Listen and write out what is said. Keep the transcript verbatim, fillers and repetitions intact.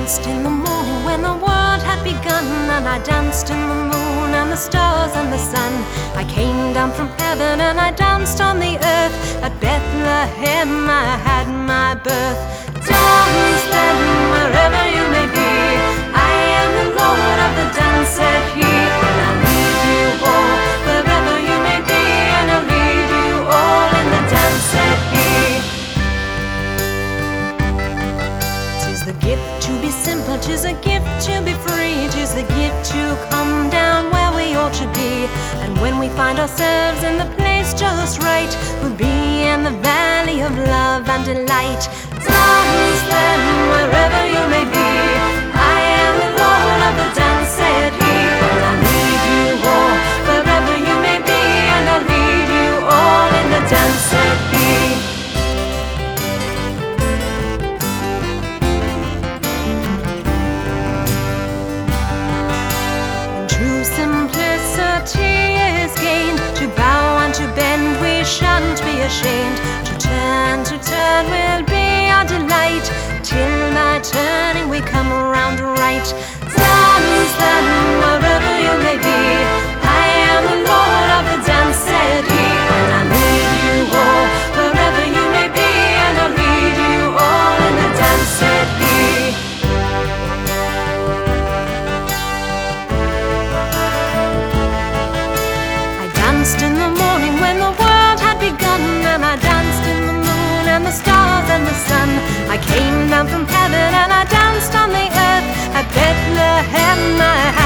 danced in the morning when the world had begun, and I danced in the moon and the stars and the sun. I came down from heaven and I danced on the earth. At Bethlehem I had my birth. Dance then wherever you may be, I am the Lord of the dance, said he. And I'll lead you all wherever you may be, and I'll lead you all in the dance, said he. The gift to be simple, 'tis a gift to be free, 'tis the gift to come down where we ought to be. And when we find ourselves in the place just right, we'll be in the valley of love and delight. Dance then wherever you may be, I am the Lord of the dance, said he. And I'll lead you all wherever you may be, and I'll lead you all in the dance, said he. Simplicity is gained. To bow and to bend we shan't be ashamed. To turn, to turn will be our delight. Till by turning we come around right. Dance then wherever you may be, I am the Lord of the dance, said he. And I'll lead you all wherever you may be, and I'll lead you all in the dance, said he. Danced in the morning when the world had begun, and I danced in the moon and the stars and the sun. I came down from heaven and I danced on the earth. At Bethlehem I